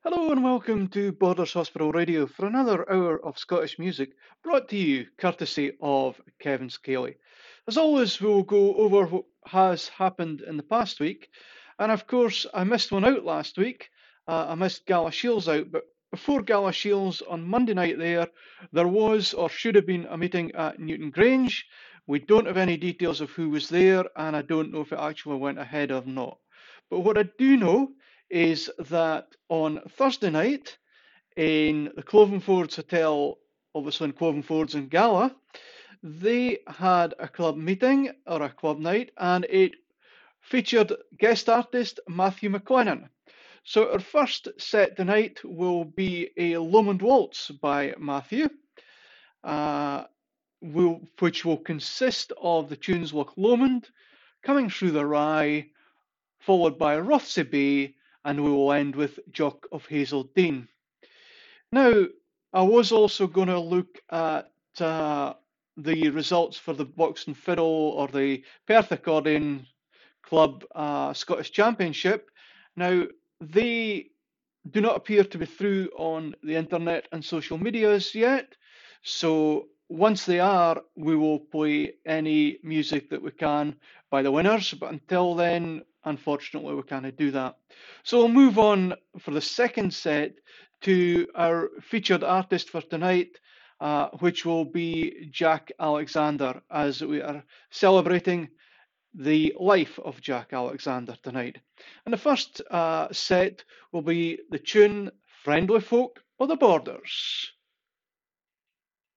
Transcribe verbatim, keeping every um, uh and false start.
Hello and welcome to Borders Hospital Radio for another hour of Scottish music brought to you courtesy of Kevin Scaley. As always, we'll go over what has happened in the past week. And of course, I missed one out last week. Uh, I missed Gala Shields out, but before Gala Shields on Monday night there, there was or should have been a meeting at Newton Grange. We don't have any details of who was there, and I don't know if it actually went ahead or not. But what I do know is that on Thursday night in the Clovenfords Hotel, obviously in Clovenfords in Gala, they had a club meeting or a club night and it featured guest artist Matthew McLennan. So our first set tonight will be a Lomond Waltz by Matthew, uh, will, which will consist of the tunes Loch Lomond, Coming Through the Rye, followed by Rothsay Bay, and we will end with Jock of Hazel Dean. Now, I was also going to look at uh, the results for the Box and Fiddle or the Perth Accordion Club uh, Scottish Championship. Now, they do not appear to be through on the internet and social medias yet. So once they are, we will play any music that we can by the winners. But until then, unfortunately, we can't do that. So we'll move on for the second set to our featured artist for tonight, uh, which will be Jack Alexander, as we are celebrating the life of Jack Alexander tonight. And the first uh, set will be the tune Friendly Folk of the Borders.